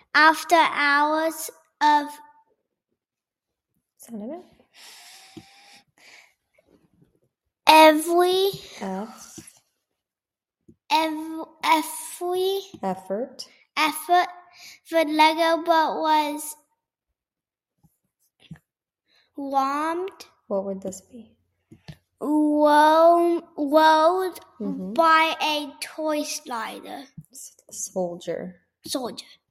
After hours of Sound of it. every effort, the Lego boat was warmed. What would this be? Rolled by a toy soldier.